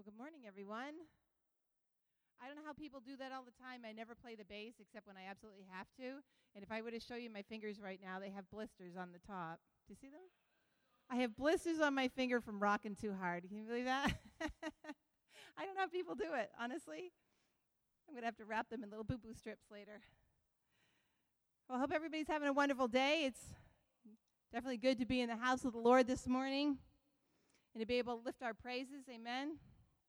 Good morning, everyone. I don't know how people do that all the time. I never play the bass except when I absolutely have to. And if I were to show you my fingers right now, they have blisters on the top. Do you see them? I have blisters on my finger from rocking too hard. Can you believe that? I don't know how people do it, honestly. I'm going to have to wrap them in little boo-boo strips later. Well, I hope everybody's having a wonderful day. It's definitely good to be in the house of the Lord this morning and to be able to lift our praises. Amen.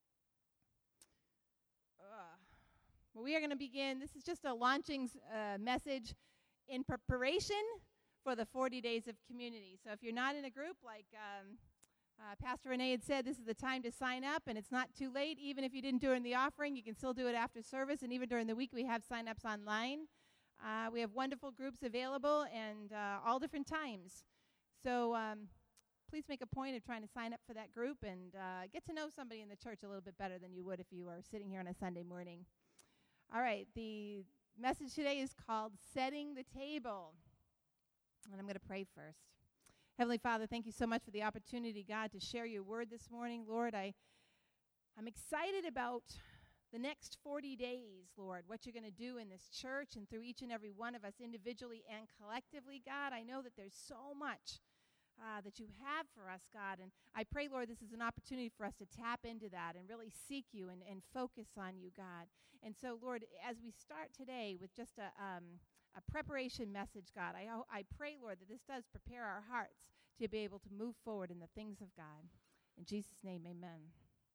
Well, we are going to begin. This is just a launching message in preparation for the 40 days of community. So if you're not in a group, like Pastor Renee had said, this is the time to sign up, and it's not too late. Even if you didn't do it in the offering, you can still do it after service, and even during the week, we have sign-ups online. We have wonderful groups available and all different times. So please make a point of trying to sign up for that group and get to know somebody in the church a little bit better than you would if you are sitting here on a Sunday morning. All right, the message today is called Setting the Table. And I'm going to pray first. Heavenly Father, thank you so much for the opportunity, God, to share your word this morning. Lord, I'm excited about the next 40 days, Lord, what you're going to do in this church and through each and every one of us individually and collectively, God. I know that there's so much that you have for us, God. And I pray, Lord, this is an opportunity for us to tap into that and really seek you and focus on you, God. And so, Lord, as we start today with just a preparation message, God, I pray, Lord, that this does prepare our hearts to be able to move forward in the things of God. In Jesus' name, amen.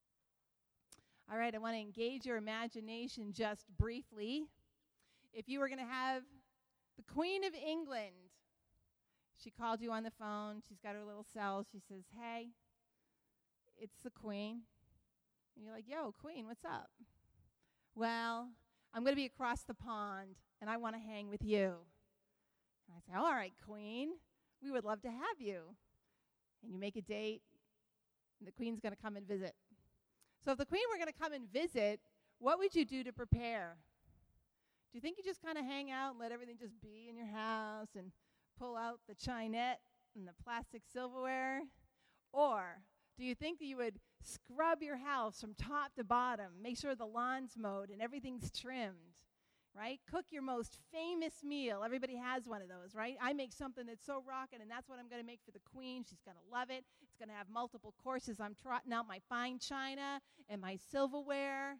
All right, I want to engage your imagination just briefly. If you were going to have the Queen of England, she called you on the phone. She's got her little cell. She says, hey, it's the Queen. And you're like, yo, Queen, what's up? Well, I'm going to be across the pond, and I want to hang with you. And I say, all right, Queen, we would love to have you. And you make a date, and the Queen's going to come and visit. So if the Queen were going to come and visit, what would you do to prepare? Do you think you just kind of hang out and let everything just be in your house and pull out the chinette and the plastic silverware? Or do you think that you would scrub your house from top to bottom, make sure the lawn's mowed and everything's trimmed, right? Cook your most famous meal. Everybody has one of those, right? I make something that's so rockin', and that's what I'm going to make for the Queen. She's going to love it. It's going to have multiple courses. I'm trotting out my fine china and my silverware.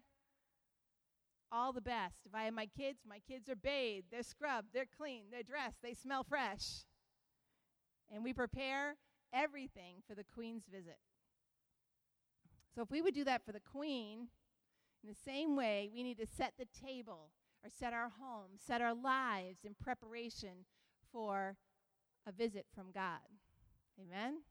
All the best. If I have my kids are bathed, they're scrubbed, they're clean, they're dressed, they smell fresh. And we prepare everything for the Queen's visit. So if we would do that for the Queen, in the same way, we need to set the table or set our home, set our lives in preparation for a visit from God. Amen?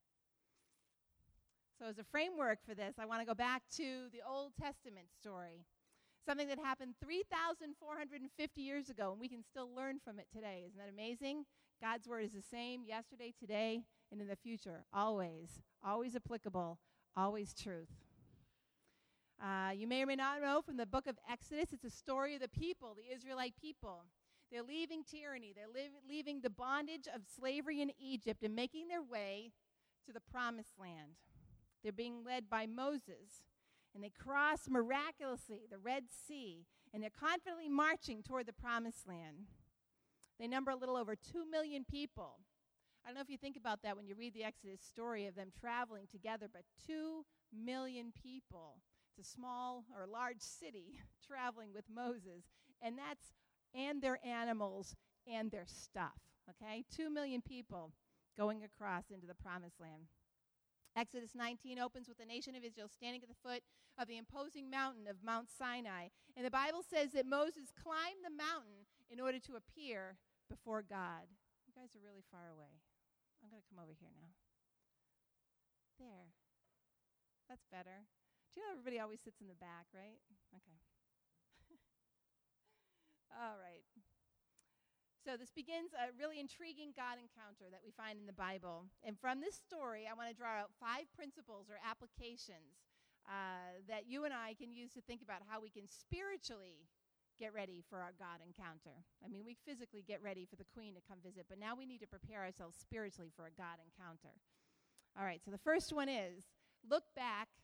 So as a framework for this, I want to go back to the Old Testament story. Something that happened 3,450 years ago, and we can still learn from it today. Isn't that amazing? God's word is the same yesterday, today, and in the future. Always. Always applicable. Always truth. You may or may not know from the book of Exodus, it's a story of the people, the Israelite people. They're leaving tyranny. They're leaving the bondage of slavery in Egypt and making their way to the promised land. They're being led by Moses. And they cross miraculously the Red Sea, and they're confidently marching toward the promised land. They number a little over 2 million people. I don't know if you think about that when you read the Exodus story of them traveling together, but 2 million people. It's a small or large city traveling with Moses, and their animals and their stuff, okay? 2 million people going across into the promised land. Exodus 19 opens with the nation of Israel standing at the foot of the imposing mountain of Mount Sinai. And the Bible says that Moses climbed the mountain in order to appear before God. You guys are really far away. I'm going to come over here now. There. That's better. Do you know everybody always sits in the back, right? Okay. All right. So this begins a really intriguing God encounter that we find in the Bible. And from this story, I want to draw out 5 principles or applications that you and I can use to think about how we can spiritually get ready for our God encounter. I mean, we physically get ready for the Queen to come visit, but now we need to prepare ourselves spiritually for a God encounter. All right, so the first one is look back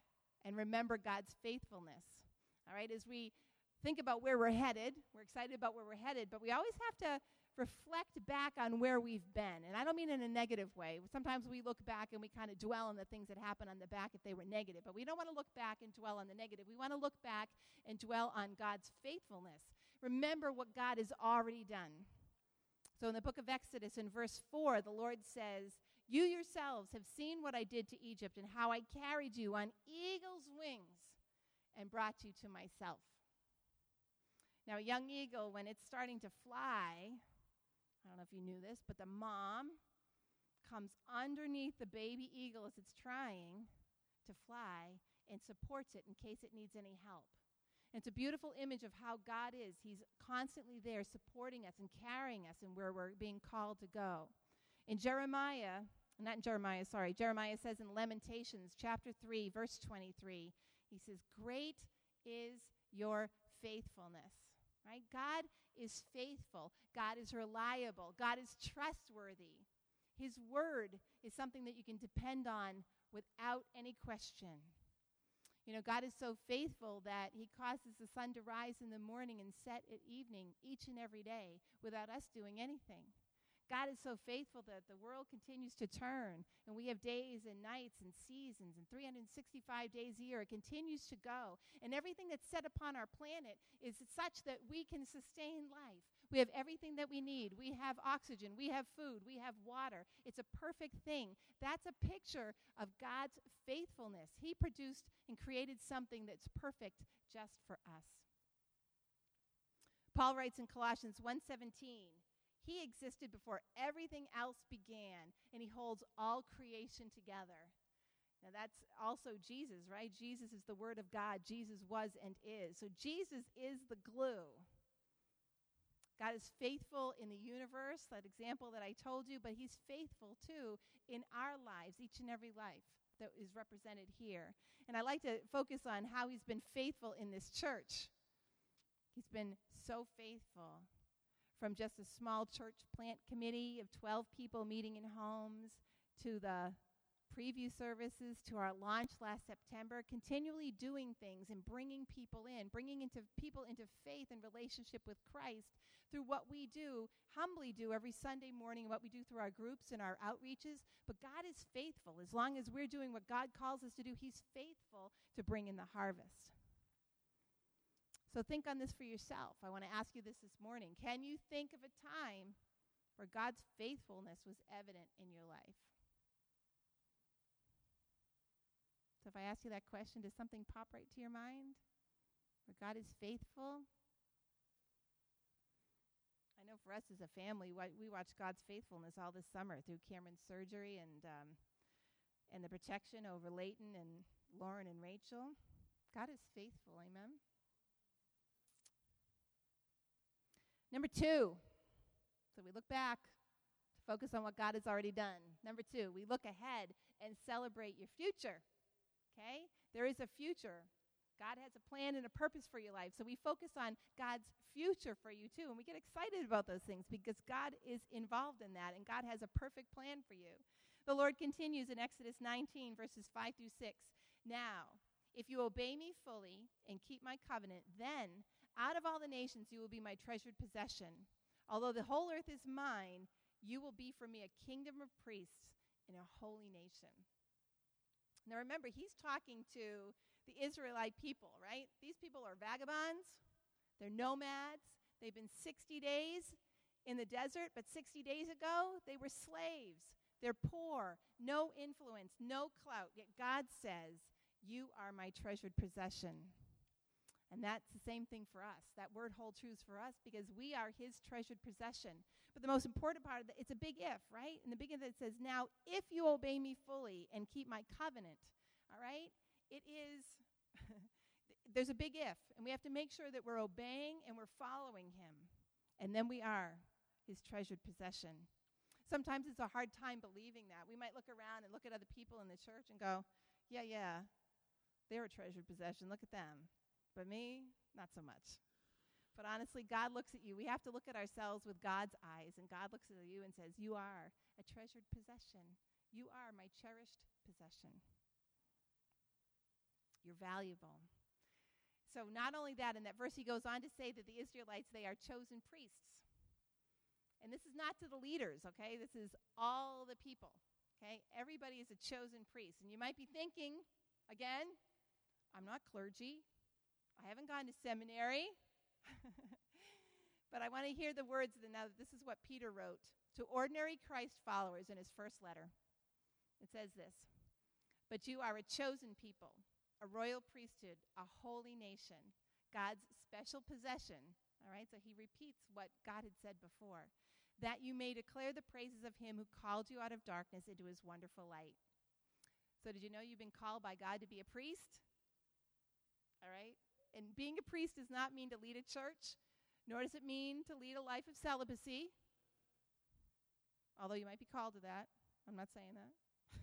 and remember God's faithfulness. All right, as we think about where we're headed, we're excited about where we're headed, but we always have to reflect back on where we've been. And I don't mean in a negative way. Sometimes we look back and we kind of dwell on the things that happened on the back if they were negative. But we don't want to look back and dwell on the negative. We want to look back and dwell on God's faithfulness. Remember what God has already done. So in the book of Exodus, in verse 4, the Lord says, "You yourselves have seen what I did to Egypt and how I carried you on eagle's wings and brought you to myself." Now, a young eagle, when it's starting to fly, I don't know if you knew this, but the mom comes underneath the baby eagle as it's trying to fly and supports it in case it needs any help. And it's a beautiful image of how God is. He's constantly there supporting us and carrying us in where we're being called to go. Jeremiah says in Lamentations chapter 3, verse 23, he says, "Great is your faithfulness." Right? God is faithful. God is reliable. God is trustworthy. His word is something that you can depend on without any question. You know, God is so faithful that he causes the sun to rise in the morning and set at evening each and every day without us doing anything. God is so faithful that the world continues to turn, and we have days and nights and seasons and 365 days a year. It continues to go, and everything that's set upon our planet is such that we can sustain life. We have everything that we need. We have oxygen. We have food. We have water. It's a perfect thing. That's a picture of God's faithfulness. He produced and created something that's perfect just for us. Paul writes in Colossians 1:17, "He existed before everything else began, and he holds all creation together." Now that's also Jesus, right? Jesus is the Word of God. Jesus was and is. So Jesus is the glue. God is faithful in the universe, that example that I told you, but he's faithful too in our lives, each and every life that is represented here. And I like to focus on how he's been faithful in this church. He's been so faithful. From just a small church plant committee of 12 people meeting in homes, to the preview services, to our launch last September, continually doing things and bringing people into faith and relationship with Christ through what we humbly do every Sunday morning, and what we do through our groups and our outreaches. But God is faithful. As long as we're doing what God calls us to do, he's faithful to bring in the harvest. So think on this for yourself. I want to ask you this morning. Can you think of a time where God's faithfulness was evident in your life? So if I ask you that question, does something pop right to your mind? Where God is faithful? I know for us as a family, we watched God's faithfulness all this summer through Cameron's surgery and the protection over Leighton and Lauren and Rachel. God is faithful, amen? Number 2, so we look back to focus on what God has already done. Number 2, we look ahead and celebrate your future, okay? There is a future. God has a plan and a purpose for your life, so we focus on God's future for you too, and we get excited about those things because God is involved in that, and God has a perfect plan for you. The Lord continues in Exodus 19, verses 5 through 6. "Now, if you obey me fully and keep my covenant, then out of all the nations you will be my treasured possession. Although the whole earth is mine, you will be for me a kingdom of priests and a holy nation." Now remember, he's talking to the Israelite people, right? These people are vagabonds. They're nomads. They've been 60 days in the desert, but 60 days ago, they were slaves. They're poor, no influence, no clout. Yet God says, "You are my treasured possession." And that's the same thing for us. That word holds true for us because we are his treasured possession. But the most important part of that, it's a big if, right? In the beginning it says, "Now, if you obey me fully and keep my covenant," all right? It is, there's a big if. And we have to make sure that we're obeying and we're following him. And then we are his treasured possession. Sometimes it's a hard time believing that. We might look around and look at other people in the church and go, yeah, they're a treasured possession. Look at them. But me, not so much. But honestly, God looks at you. We have to look at ourselves with God's eyes, and God looks at you and says, "You are a treasured possession. You are my cherished possession." You're valuable. So not only that, in that verse he goes on to say that the Israelites, they are chosen priests. And this is not to the leaders, okay? This is all the people, okay? Everybody is a chosen priest. And you might be thinking, again, I'm not clergy. I haven't gone to seminary. But I want to hear the words. Now, this is what Peter wrote to ordinary Christ followers in his first letter. It says this: "But you are a chosen people, a royal priesthood, a holy nation, God's special possession." All right, so he repeats what God had said before. "That you may declare the praises of him who called you out of darkness into his wonderful light." So did you know you've been called by God to be a priest? All right? And being a priest does not mean to lead a church, nor does it mean to lead a life of celibacy. Although you might be called to that. I'm not saying that.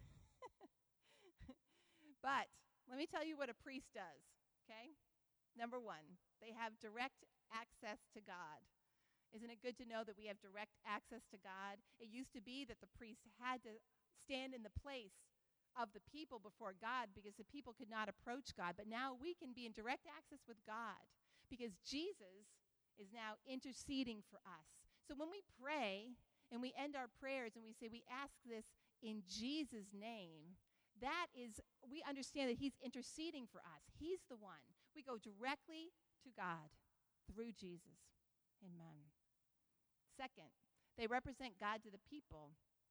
But let me tell you what a priest does, okay? Number one, they have direct access to God. Isn't it good to know that we have direct access to God? It used to be that the priest had to stand in the place of the people before God because the people could not approach God. But now we can be in direct access with God because Jesus is now interceding for us. So when we pray and we end our prayers and we say we ask this in Jesus' name, that is, we understand that he's interceding for us. He's the one. We go directly to God through Jesus. Amen. Second, they represent God to the people.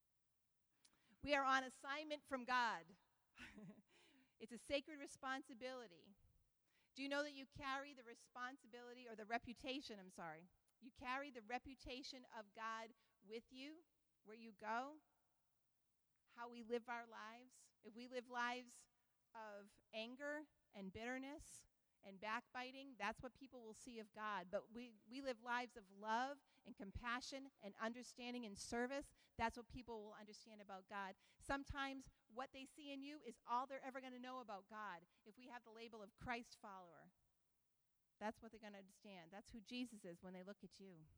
We are on assignment from God. It's a sacred responsibility. Do you know that you carry the responsibility, or the reputation, you carry the reputation of God with you where you go, how we live our lives? If we live lives of anger and bitterness and backbiting, that's what people will see of God. But we live lives of love and compassion and understanding and service. That's what people will understand about God. Sometimes what they see in you is all they're ever going to know about God. If we have the label of Christ follower, that's what they're going to understand. That's who Jesus is when they look at you.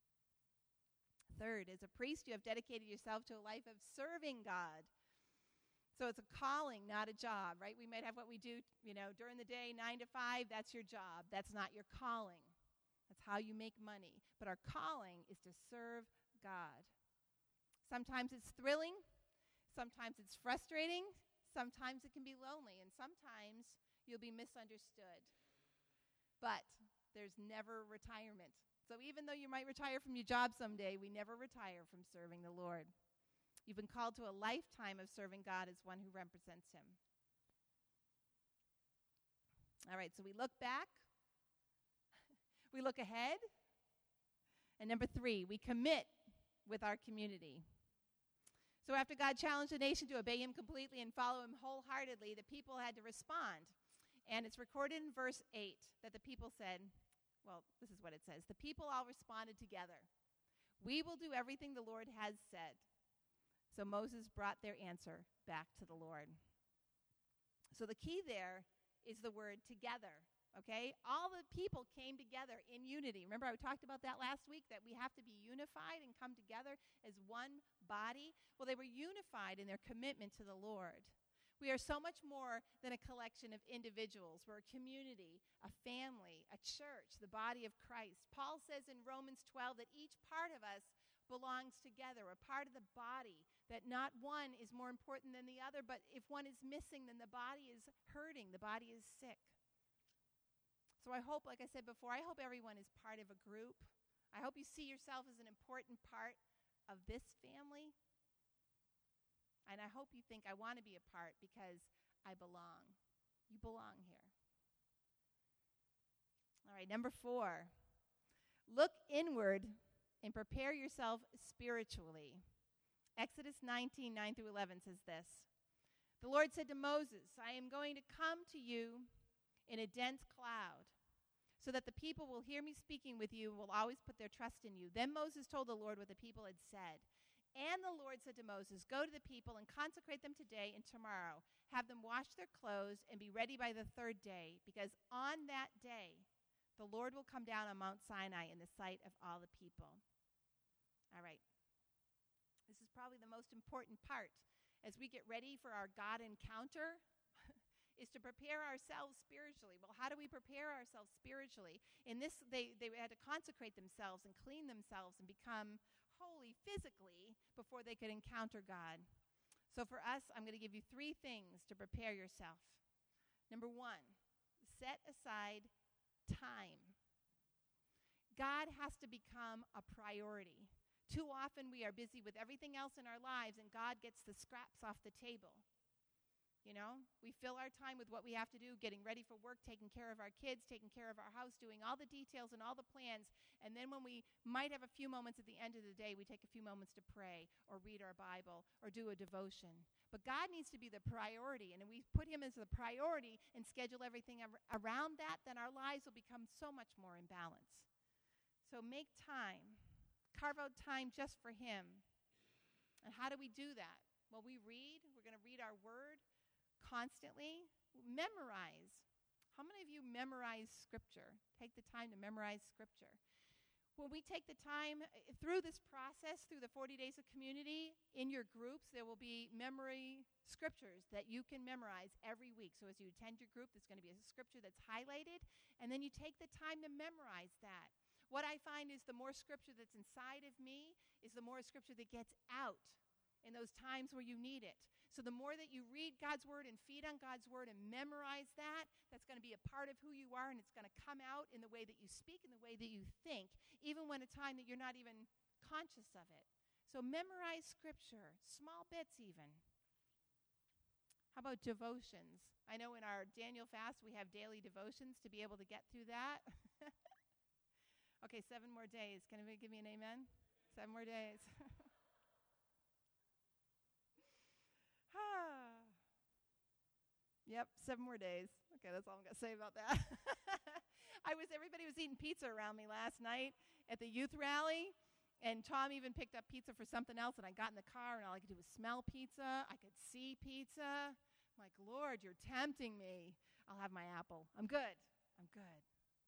Third, as a priest, you have dedicated yourself to a life of serving God. So it's a calling, not a job, right? We might have what we do, during the day, 9 to 5, that's your job. That's not your calling. That's how you make money. But our calling is to serve God. Sometimes it's thrilling. Sometimes it's frustrating. Sometimes it can be lonely. And sometimes you'll be misunderstood. But there's never retirement. So even though you might retire from your job someday, we never retire from serving the Lord. You've been called to a lifetime of serving God as one who represents him. All right, so we look back. We look ahead. And number 3, we commit with our community. So after God challenged the nation to obey him completely and follow him wholeheartedly, the people had to respond. And it's recorded in verse 8 that the people said, well, this is what it says. The people all responded together. "We will do everything the Lord has said." So Moses brought their answer back to the Lord. So the key there is the word together, okay? All the people came together in unity. Remember I talked about that last week, that we have to be unified and come together as one body? Well, they were unified in their commitment to the Lord. We are so much more than a collection of individuals. We're a community, a family, a church, the body of Christ. Paul says in Romans 12 that each part of us belongs together, a part of the body, that not one is more important than the other, but if one is missing, then the body is hurting, the body is sick. So I hope, like I said before, I hope everyone is part of a group. I hope you see yourself as an important part of this family. And I hope you think I want to be a part because I belong. You belong here. All right, number 4. Look inward and prepare yourself spiritually. Exodus 19, 9 through 11 says this. The Lord said to Moses, "I am going to come to you in a dense cloud, so that the people will hear me speaking with you and will always put their trust in you." Then Moses told the Lord what the people had said. And the Lord said to Moses, "Go to the people and consecrate them today and tomorrow. Have them wash their clothes and be ready by the 3rd day, because on that day the Lord will come down on Mount Sinai in the sight of all the people." All right. This is probably the most important part. As we get ready for our God encounter, is to prepare ourselves spiritually. Well, how do we prepare ourselves spiritually? In this, they had to consecrate themselves and clean themselves and become holy physically before they could encounter God. So for us, I'm going to give you 3 things to prepare yourself. Number 1, set aside time. God has to become a priority. Too often we are busy with everything else in our lives, and God gets the scraps off the table. You know, we fill our time with what we have to do, getting ready for work, taking care of our kids, taking care of our house, doing all the details and all the plans. And then when we might have a few moments at the end of the day, we take a few moments to pray or read our Bible or do a devotion. But God needs to be the priority. And if we put him as the priority and schedule everything around that, then our lives will become so much more in balance. So make time. Carve out time just for him. And how do we do that? Well, we read. We're going to read our word constantly. Memorize. How many of you memorize Scripture? Take the time to memorize Scripture. When we take the time through this process, through the 40 days of community, in your groups, there will be memory scriptures that you can memorize every week. So as you attend your group, there's going to be a scripture that's highlighted, and then you take the time to memorize that. What I find is the more scripture that's inside of me is the more scripture that gets out in those times where you need it. So the more that you read God's word and feed on God's word and memorize that, that's going to be a part of who you are, and it's going to come out in the way that you speak and the way that you think, even when a time that you're not even conscious of it. So memorize scripture, small bits even. How about devotions? I know in our Daniel fast we have daily devotions to be able to get through that. Okay, 7 more days. Can anybody give me an amen? 7 more days. Yep, 7 more days. Okay, that's all I'm going to say about that. Everybody was eating pizza around me last night at the youth rally, and Tom even picked up pizza for something else, and I got in the car, and all I could do was smell pizza. I could see pizza. I'm like, Lord, you're tempting me. I'll have my apple. I'm good. I'm good.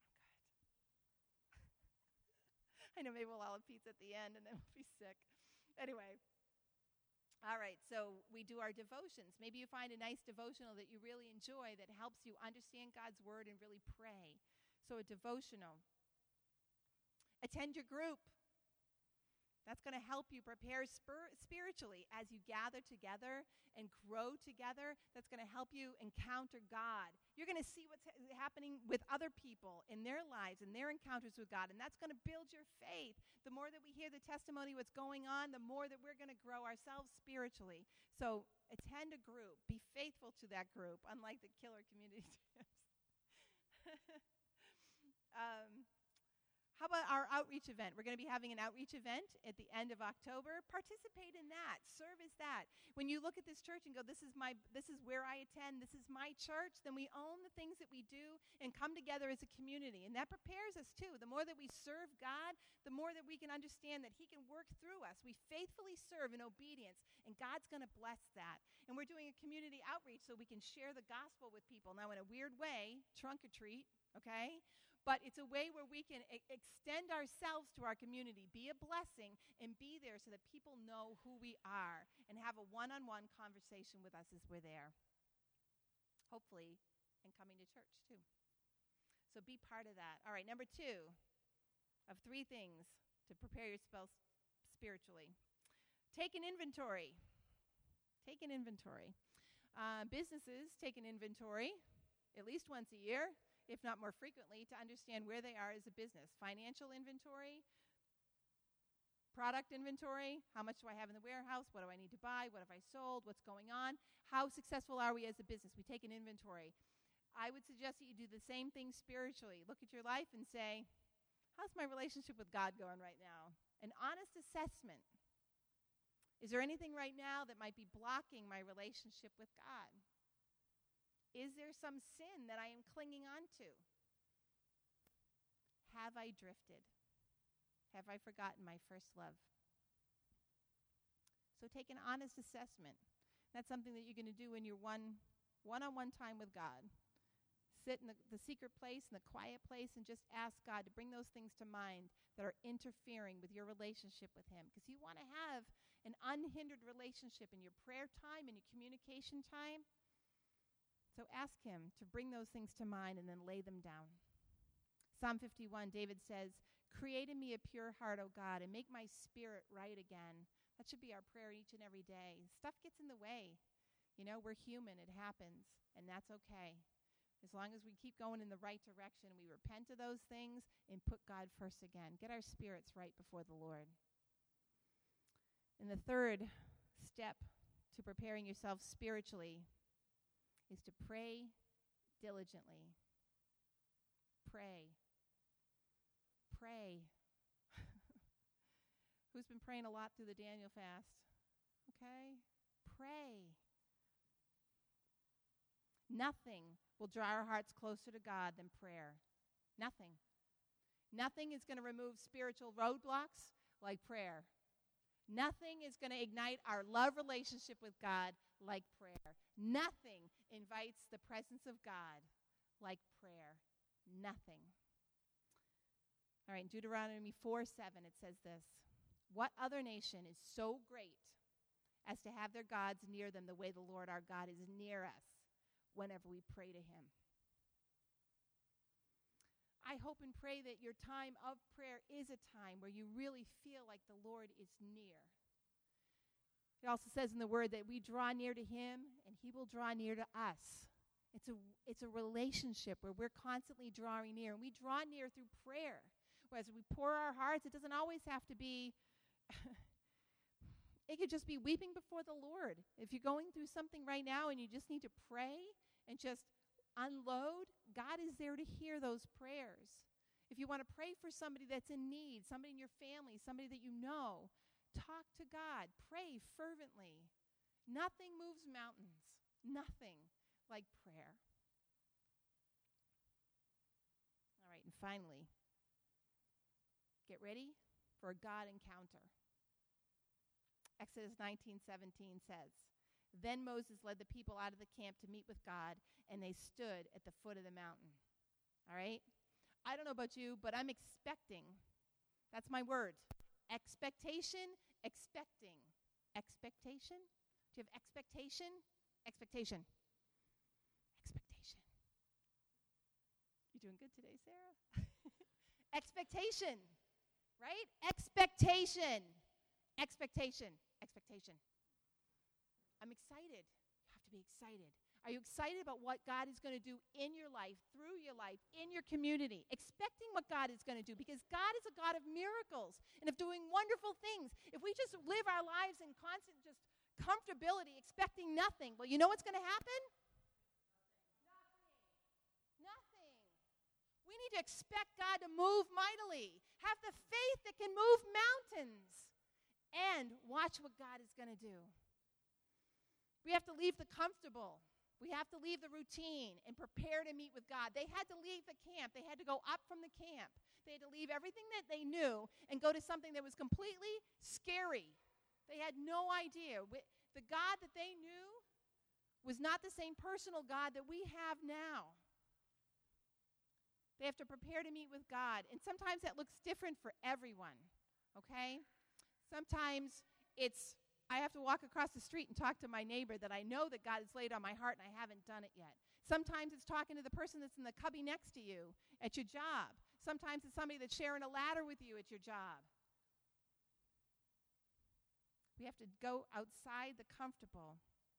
I know maybe we'll all have pizza at the end, and then we'll be sick. Anyway. All right, so we do our devotions. Maybe you find a nice devotional that you really enjoy that helps you understand God's word and really pray. So a devotional. Attend your group. That's going to help you prepare spiritually as you gather together and grow together. That's going to help you encounter God. You're going to see what's happening with other people in their lives and their encounters with God, and that's going to build your faith. The more that we hear the testimony, what's going on, the more that we're going to grow ourselves spiritually. So attend a group. Be faithful to that group, unlike the killer community trips. How about our outreach event? We're going to be having an outreach event at the end of October. Participate in that. Serve as that. When you look at this church and go, this is where I attend, this is my church, then we own the things that we do and come together as a community. And that prepares us too. The more that we serve God, the more that we can understand that he can work through us. We faithfully serve in obedience, and God's going to bless that. And we're doing a community outreach so we can share the gospel with people. Now, in a weird way, trunk or treat, okay? But it's a way where we can extend ourselves to our community, be a blessing, and be there so that people know who we are and have a one-on-one conversation with us as we're there. Hopefully, and coming to church too. So be part of that. All right, number 2 of 3 things to prepare yourself spiritually. Take an inventory. Take an inventory. Businesses take an inventory at least once a year, if not more frequently, to understand where they are as a business. Financial inventory, product inventory, how much do I have in the warehouse, what do I need to buy, what have I sold, what's going on, how successful are we as a business? We take an inventory. I would suggest that you do the same thing spiritually. Look at your life and say, how's my relationship with God going right now? An honest assessment. Is there anything right now that might be blocking my relationship with God? Is there some sin that I am clinging on to? Have I drifted? Have I forgotten my first love? So take an honest assessment. That's something that you're going to do in your one-on-one time with God. Sit in the secret place, in the quiet place, and just ask God to bring those things to mind that are interfering with your relationship with him. Because you want to have an unhindered relationship in your prayer time and your communication time. So ask him to bring those things to mind and then lay them down. Psalm 51, David says, "Create in me a pure heart, O God, and make my spirit right again." That should be our prayer each and every day. Stuff gets in the way. We're human. It happens, and that's okay. As long as we keep going in the right direction, we repent of those things and put God first again. Get our spirits right before the Lord. And the third step to preparing yourself spiritually is to pray diligently. Pray. Pray. Who's been praying a lot through the Daniel fast? Okay? Pray. Nothing will draw our hearts closer to God than prayer. Nothing. Nothing is going to remove spiritual roadblocks like prayer. Nothing is going to ignite our love relationship with God like prayer. Nothing invites the presence of God like prayer. Nothing. All right, in Deuteronomy 4:7, it says this: "What other nation is so great as to have their gods near them the way the Lord our God is near us whenever we pray to him?" I hope and pray that your time of prayer is a time where you really feel like the Lord is near. It also says in the word that we draw near to him and he will draw near to us. It's a relationship where we're constantly drawing near, and we draw near through prayer. Whereas we pour our hearts, it doesn't always have to be, it could just be weeping before the Lord. If you're going through something right now and you just need to pray and just unload, God is there to hear those prayers. If you want to pray for somebody that's in need, somebody in your family, somebody that you know, talk to God. Pray fervently. Nothing moves mountains. Nothing like prayer. All right, and finally, get ready for a God encounter. Exodus 19:17 says, "Then Moses led the people out of the camp to meet with God, and they stood at the foot of the mountain." All right? I don't know about you, but I'm expecting. That's my word. Expectation, expecting. Expectation? Do you have expectation? Expectation. Expectation. You're doing good today, Sarah. Expectation. Right? Expectation. Expectation. Expectation. I'm excited. You have to be excited. Are you excited about what God is going to do in your life, through your life, in your community? Expecting what God is going to do, because God is a God of miracles and of doing wonderful things. If we just live our lives in constant just comfortability, expecting nothing, well, you know what's going to happen? Nothing. We need to expect God to move mightily. Have the faith that can move mountains. And watch what God is going to do. We have to leave the comfortable. We have to leave the routine and prepare to meet with God. They had to leave the camp. They had to go up from the camp. They had to leave everything that they knew and go to something that was completely scary. They had no idea. The God that they knew was not the same personal God that we have now. They have to prepare to meet with God. And sometimes that looks different for everyone, okay? Sometimes it's, I have to walk across the street and talk to my neighbor that I know that God has laid on my heart and I haven't done it yet. Sometimes it's talking to the person that's in the cubby next to you at your job. Sometimes it's somebody that's sharing a ladder with you at your job. We have to go outside the comfortable.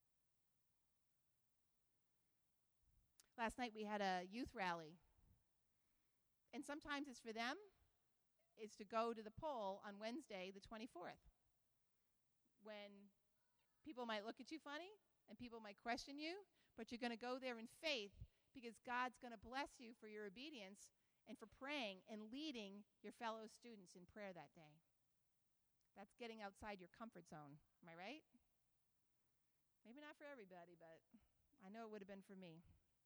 Last night we had a youth rally. And sometimes it's for them, is to go to the poll on Wednesday, the 24th, when people might look at you funny and people might question you, but you're going to go there in faith because God's going to bless you for your obedience and for praying and leading your fellow students in prayer that day. That's getting outside your comfort zone. Am I right? Maybe not for everybody, but I know it would have been for me.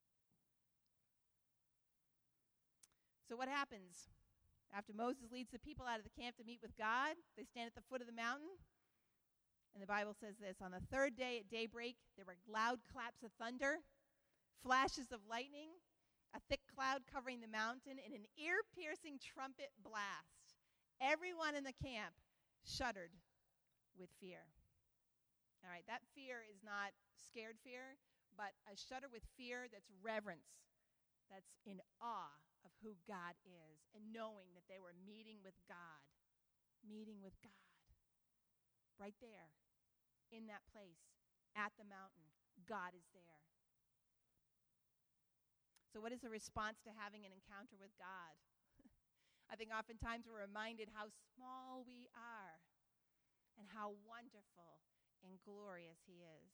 So what happens? After Moses leads the people out of the camp to meet with God, they stand at the foot of the mountain. And the Bible says this: "On the third day at daybreak, there were loud claps of thunder, flashes of lightning, a thick cloud covering the mountain, and an ear-piercing trumpet blast. Everyone in the camp shuddered with fear." All right, that fear is not scared fear, but a shudder with fear that's reverence, that's in awe of who God is, and knowing that they were meeting with God, right there, in that place, at the mountain. God is there. So what is the response to having an encounter with God? I think oftentimes we're reminded how small we are and how wonderful and glorious he is.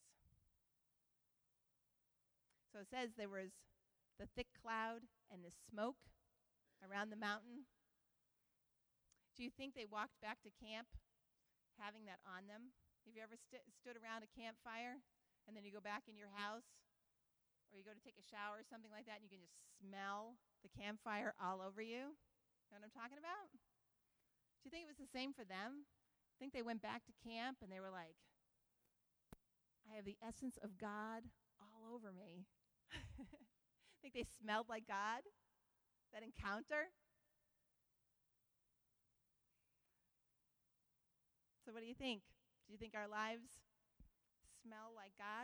So it says there was the thick cloud and the smoke around the mountain. Do you think they walked back to camp having that on them? Have you ever stood around a campfire and then you go back in your house or you go to take a shower or something like that and you can just smell the campfire all over you? You know what I'm talking about? Do you think it was the same for them? I think they went back to camp and they were like, I have the essence of God all over me. I think they smelled like God, that encounter. So what do you think? Do you think our lives smell like God?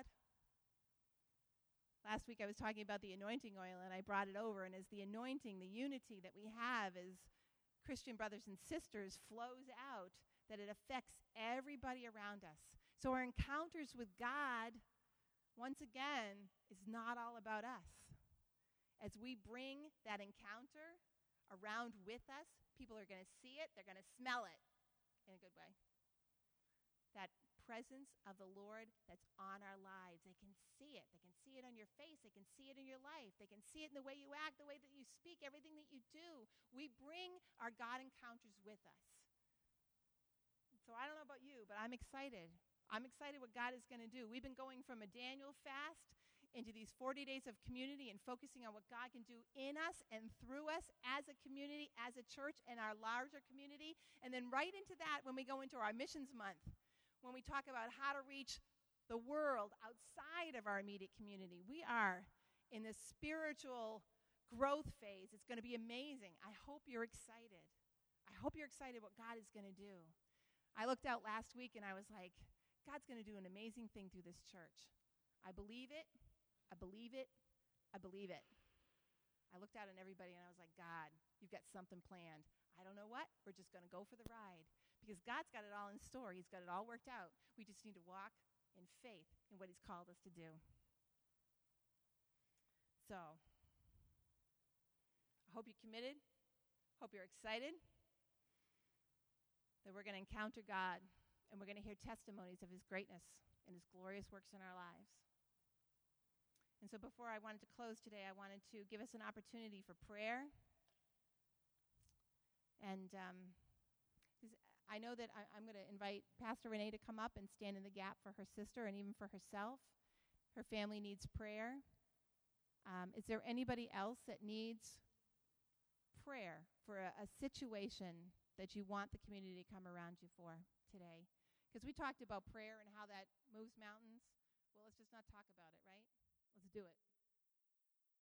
Last week I was talking about the anointing oil, and I brought it over, and as the anointing, the unity that we have as Christian brothers and sisters flows out, that it affects everybody around us. So our encounters with God, once again, is not all about us. As we bring that encounter around with us, people are going to see it, they're going to smell it in a good way. That presence of the Lord that's on our lives. They can see it. They can see it on your face. They can see it in your life. They can see it in the way you act, the way that you speak, everything that you do. We bring our God encounters with us. So I don't know about you, but I'm excited. I'm excited what God is going to do. We've been going from a Daniel fast into these 40 days of community and focusing on what God can do in us and through us as a community, as a church, and our larger community. And then right into that when we go into our missions month, when we talk about how to reach the world outside of our immediate community. We are in this spiritual growth phase. It's going to be amazing. I hope you're excited. I hope you're excited what God is going to do. I looked out last week and I was like, God's going to do an amazing thing through this church. I believe it. I believe it. I believe it. I looked out at everybody and I was like, God, you've got something planned. I don't know what. We're just going to go for the ride. Because God's got it all in store. He's got it all worked out. We just need to walk in faith in what he's called us to do. So, I hope you're committed. Hope you're excited that we're going to encounter God and we're going to hear testimonies of his greatness and his glorious works in our lives. And so before I wanted to close today, I wanted to give us an opportunity for prayer. And I know that I'm going to invite Pastor Renee to come up and stand in the gap for her sister and even for herself. Her family needs prayer. Is there anybody else that needs prayer for a situation that you want the community to come around you for today? Because we talked about prayer and how that moves mountains. Well, let's just not talk about it, right? Let's do it.